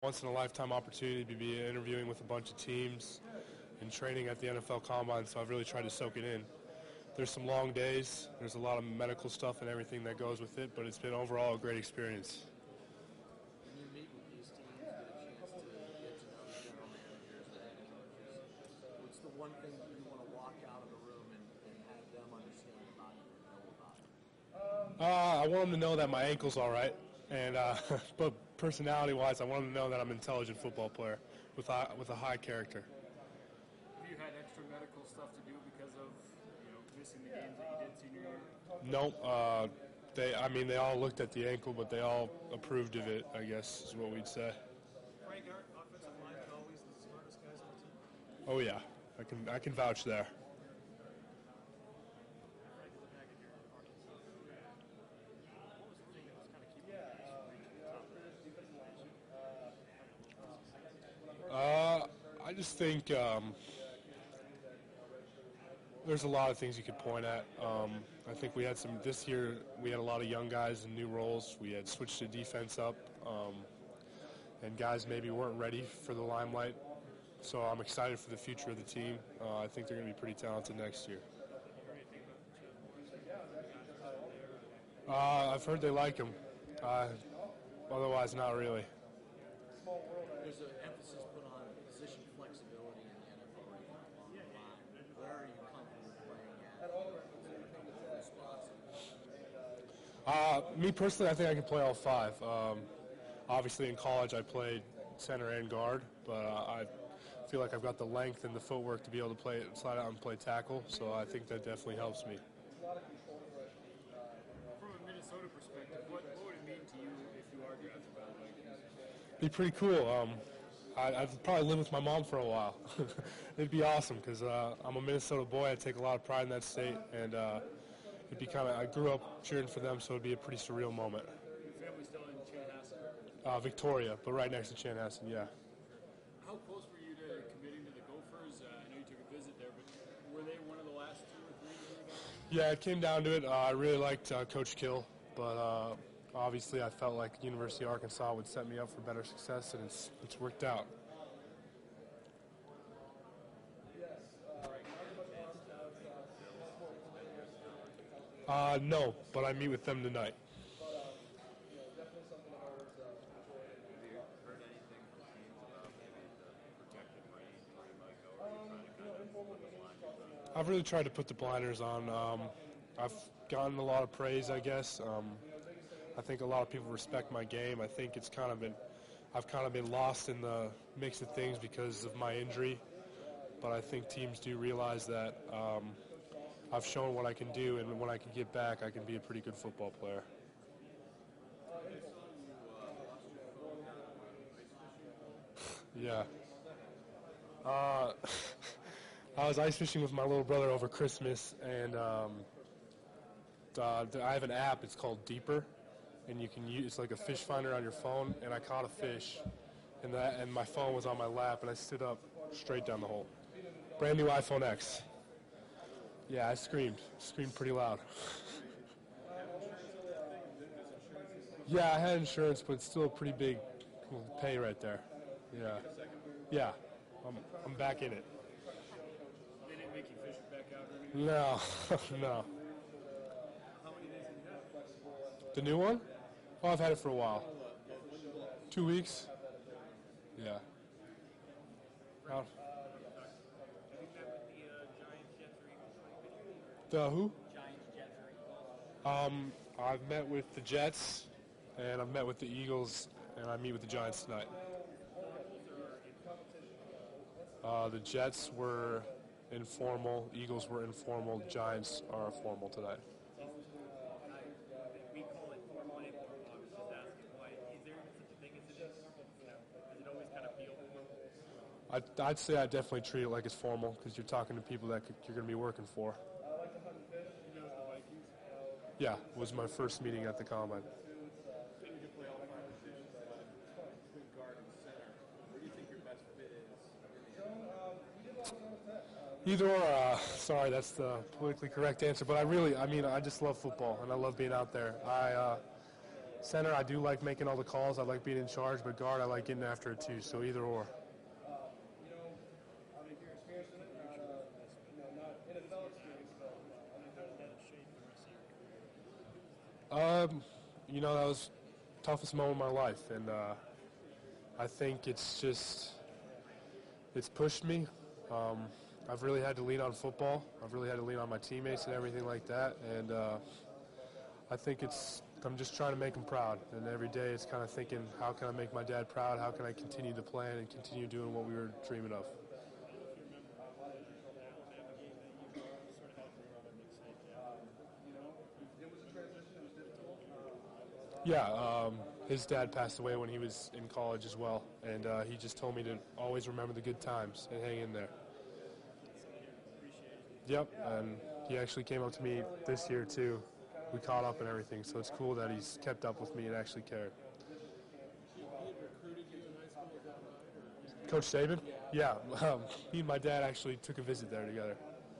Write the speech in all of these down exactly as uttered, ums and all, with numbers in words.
once-in-a-lifetime opportunity to be interviewing with a bunch of teams and training at the N F L Combine, so I've really tried to soak it in. There's some long days, there's a lot of medical stuff and everything that goes with it, but it's been overall a great experience. When you meet with these teams, you get a chance to get to know the general managers and head coaches. What's the one thing that you want to walk out of the room and, and have them understand about you and know about you? Uh, I want them to know that my ankle's all right, and uh, but personality-wise, I want them to know that I'm an intelligent football player with a, with a high character. Have you had extra medical stuff to do because of you know missing the games that you did senior year? Nope. Uh, they, I mean, they all looked at the ankle, but they all approved of it, I guess, is what we'd say. Frank, aren't offensive linemen always the smartest guys on the team? Oh yeah, I can I can vouch there. Frank, look back at your Arkansas career. What was the thing that was kind of keeping you from reaching the top of the division? Uh, I just think um, there's a lot of things you could point at. Um, I think we had some this year. We had a lot of young guys in new roles. We had switched the defense up, um, and guys maybe weren't ready for the limelight. So I'm excited for the future of the team. Uh, I think they're going to be pretty talented next year. Uh, I've heard they like him. Uh, otherwise, not really. There's an emphasis put on position flexibility in the N F L right now along the line. Where are you comfortable playing at? Uh, me personally, I think I can play all five. Um, obviously, in college, I played center and guard, but uh, I feel like I've got the length and the footwork to be able to play slide out and play tackle, so I think that definitely helps me. From a Minnesota perspective, what, what would it mean to you if you are drafted by the Vikings? Be pretty cool. Um, I, I'd probably live with my mom for a while. It'd be awesome because uh, I'm a Minnesota boy. I take a lot of pride in that state, and uh, it'd be kind of. I grew up cheering for them, so it'd be a pretty surreal moment. Your family's still in Chanhassen? Uh, Victoria, but right next to Chanhassen, yeah. How close were you to committing to the Gophers? Uh, I know you took a visit there, but were they one of the last two or three you got? Yeah, it came down to it. Uh, I really liked uh, Coach Kill, but uh, obviously I felt like University of Arkansas would set me up for better success, and it's it's worked out. Uh, no, but I meet with them tonight. I've really tried to put the blinders on. Um, I've gotten a lot of praise, I guess. Um, I think a lot of people respect my game. I think it's kind of been, I've kind of been lost in the mix of things because of my injury. But I think teams do realize that um, I've shown what I can do, and when I can get back, I can be a pretty good football player. Yeah. Uh, I was ice fishing with my little brother over Christmas, and um, uh, I have an app. It's called Deeper, and you can use it's like a fish finder on your phone. And I caught a fish, and that and my phone was on my lap, and I stood up straight down the hole. Brand new iPhone X. Yeah, I screamed, screamed pretty loud. Yeah, I had insurance, but it's still a pretty big pay right there. Yeah, yeah, I'm I'm back in it. They didn't make you fish it back out or anything? No, no. How many days have you had? The new one? Oh, I've had it for a while. Two weeks? Yeah. Oh. The who? Giants, Jets, or Eagles? Um, I've met with the Jets, and I've met with the Eagles, and I meet with the Giants tonight. Uh, the Jets were informal, Eagles were informal, Giants are formal tonight. We call it formal and informal. I was just asking why. Is there even such a thing as an informal? You know, does it always kind of feel formal? I'd, I'd say I definitely treat it like it's formal because you're talking to people that you're going to be working for. Yeah, it was my first meeting at the Combine. Either or, uh, sorry, that's the politically correct answer. But I really, I mean, I just love football, and I love being out there. I, uh, Center, I do like making all the calls. I like being in charge, but guard, I like getting after it too. So either or. Um, you know, that was the toughest moment of my life, and uh, I think it's just, it's pushed me. Um, I've really had to lean on football. I've really had to lean on my teammates and everything like that, and uh, I think it's, I'm just trying to make them proud, and every day it's kind of thinking, how can I make my dad proud? How can I continue to plan and continue doing what we were dreaming of? Yeah, um, his dad passed away when he was in college as well, and uh, he just told me to always remember the good times and hang in there. Yep, and he actually came up to me this year too. We caught up and everything, so it's cool that he's kept up with me and actually cared. Coach Saban? Yeah, um, he and my dad actually took a visit there together.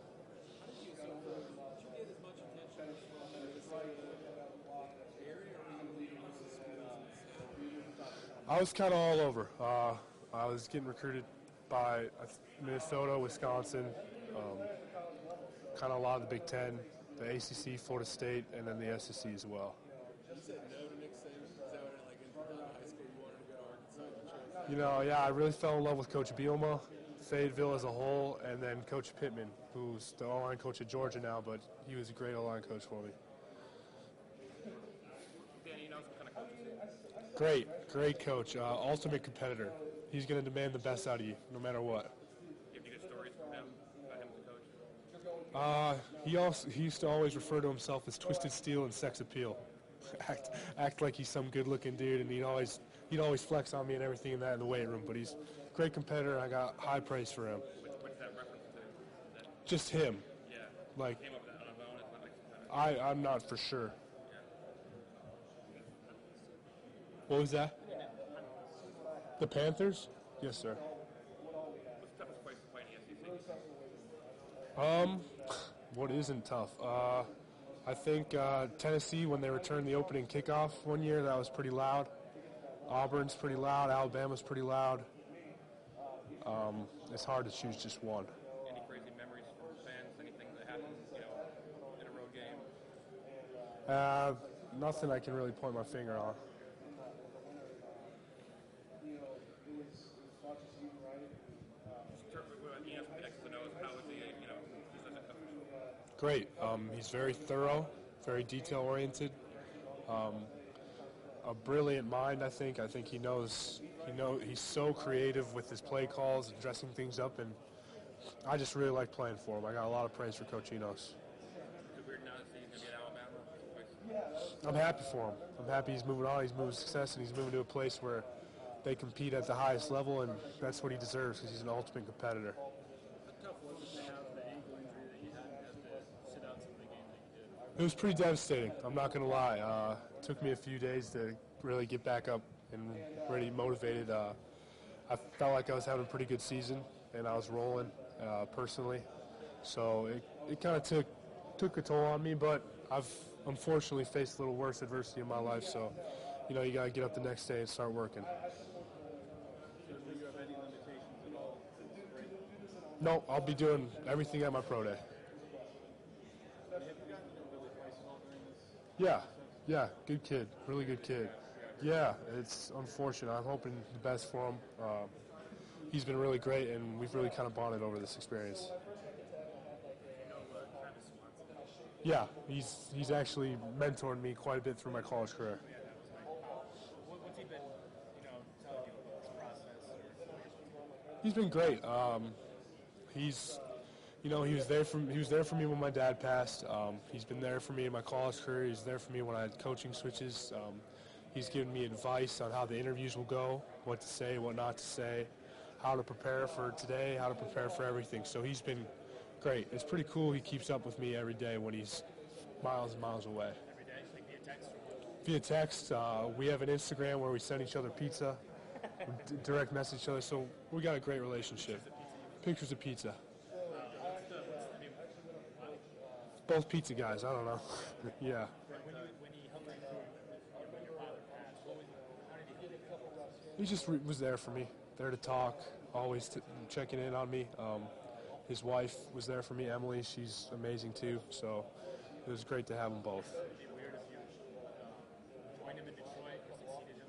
I was kind of all over. Uh, I was getting recruited by Minnesota, Wisconsin, um, kind of a lot of the Big Ten, the A C C, Florida State, and then the S E C as well. You said no to Nick Saban? Is that what, like, in high school you wanted to go to Arkansas? You know, yeah, I really fell in love with Coach Bielema, Fayetteville as a whole, and then Coach Pittman, who's the O-line coach at Georgia now, but he was a great O-line coach for me. Danny, you know what kind of coach is he? Great, great coach, uh, ultimate competitor. He's going to demand the best out of you, no matter what. Do you have any good stories from him, about him as a coach? Uh, he also he used to always refer to himself as Twisted Steel and Sex Appeal. act act like he's some good-looking dude, and he'd always he'd always flex on me and everything in that in the weight room. But he's a great competitor. I got high praise for him. What, what's that reference to? That, Just him. yeah. Like Came up with that on his own. It's not like some kind of. I I'm not for sure. Yeah. What was that? The Panthers? Yes, sir. What's the toughest place to play in the S E C? Um, what isn't tough? Uh, I think uh, Tennessee, when they returned the opening kickoff one year, that was pretty loud. Auburn's pretty loud. Alabama's pretty loud. Um, it's hard to choose just one. Any crazy memories from fans? Anything that happened, you know, in a road game? Uh, nothing I can really point my finger on. You know, from the X's and O's, how is he, you know, just as a coach? Great. Um, he's very thorough, very detail-oriented. Um, a brilliant mind, I think. I think he knows. He know he's so creative with his play calls and dressing things up, and I just really like playing for him. I got a lot of praise for Coach Enos. Is it weird now to see he's going to be at Alabama? I'm happy for him. I'm happy he's moving on. He's moving to success, and he's moving to a place where they compete at the highest level, and that's what he deserves because he's an ultimate competitor. How tough was it to have the ankle injury that you had and have to sit out some of the games that you did? It was pretty devastating. I'm not going to lie. Uh, it took me a few days to really get back up and really motivated. Uh, I felt like I was having a pretty good season, and I was rolling uh, personally. So it, it kind of took took a toll on me, but I've unfortunately faced a little worse adversity in my life. So, you know, you got to get up the next day and start working. So do you have any limitations at all? No, I'll be doing everything at my pro day. Have you gotten to know Billy Price at all during this? Yeah, yeah, good kid, really good kid. Yeah, it's unfortunate. I'm hoping the best for him. Uh, he's been really great, and we've really kind of bonded over this experience. Yeah, he's he's actually mentored me quite a bit through my college career. What's he been, you know, telling you about this process? He's been great. Um, he's, you know, he was there for he was there for me when my dad passed. Um, he's been there for me in my college career. He's there for me when I had coaching switches. Um, he's given me advice on how the interviews will go, what to say, what not to say, how to prepare for today, how to prepare for everything. So he's been great. It's pretty cool. He keeps up with me every day when he's miles and miles away. Every day, like via text? Via text, uh, we have an Instagram where we send each other pizza, we d- direct message each other. So we got a great relationship. Pictures of pizza. Both pizza guys. I don't know. Yeah. When, you, when he helped you recruit, when your father He just re- was there for me, there to talk, always t- checking in on me. Um, his wife was there for me, Emily. She's amazing too. So it was great to have them both. Would it be weird if you uh, joined him in Detroit or succeeded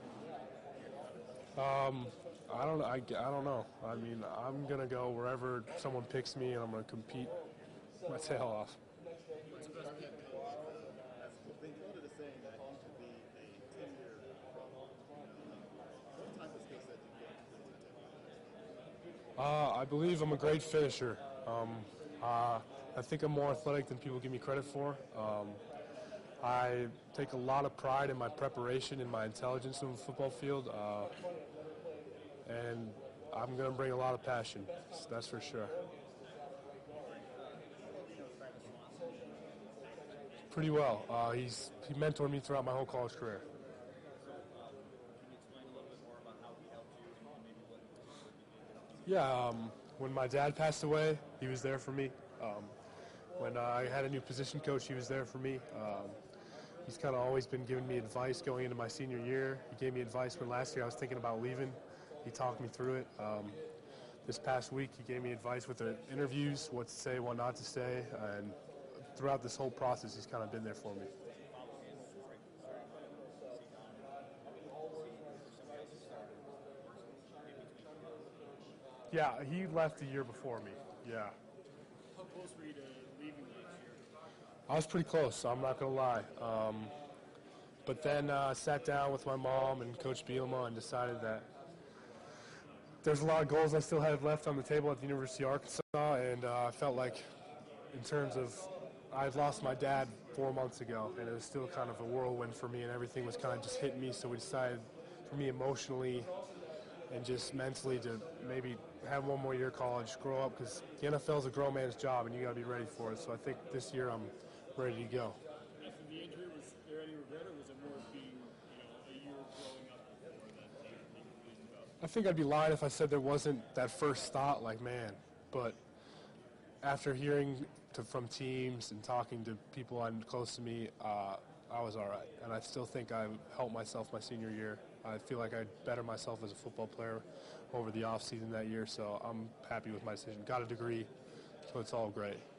him? I don't. I, I don't know. I mean, I'm gonna go wherever someone picks me, and I'm gonna compete my tail off. What's the best pick? Has been quoted as saying that he could be a ten-year pro. What type of skill set do you bring to the table? Uh, I believe I'm a great finisher. Um, uh, I think I'm more athletic than people give me credit for. Um, I take a lot of pride in my preparation and my intelligence in the football field, uh, and I'm going to bring a lot of passion. That's for sure. Pretty well. Uh, he's he mentored me throughout my whole college career. Yeah, um, when my dad passed away, he was there for me. Um, when uh, I had a new position coach, he was there for me. Um, he's kind of always been giving me advice going into my senior year. He gave me advice when last year I was thinking about leaving. He talked me through it. Um, this past week, he gave me advice with the interviews, what to say, what not to say, and throughout this whole process, he's kind of been there for me. Yeah, he left the year before me. Yeah. How close were you to leaving last year? I was pretty close, I'm not going to lie. Um, but then I uh, sat down with my mom and Coach Bielema and decided that there's a lot of goals I still had left on the table at the University of Arkansas, and uh, I felt like in terms of I had lost my dad four months ago, and it was still kind of a whirlwind for me, and everything was kind of just hitting me, so we decided for me emotionally and just mentally to maybe have one more year of college, grow up, because the N F L is a grown man's job, and you got to be ready for it. So I think this year I'm ready to go. After the injury, was there any regret, or was it more of being, you know, a year growing up before that you you reasoned about? I think I'd be lying if I said there wasn't that first thought, like, man, but after hearing to, from teams and talking to people I'm close to me, uh, I was all right. And I still think I helped myself my senior year. I feel like I bettered myself as a football player over the offseason that year, so I'm happy with my decision. Got a degree, so it's all great.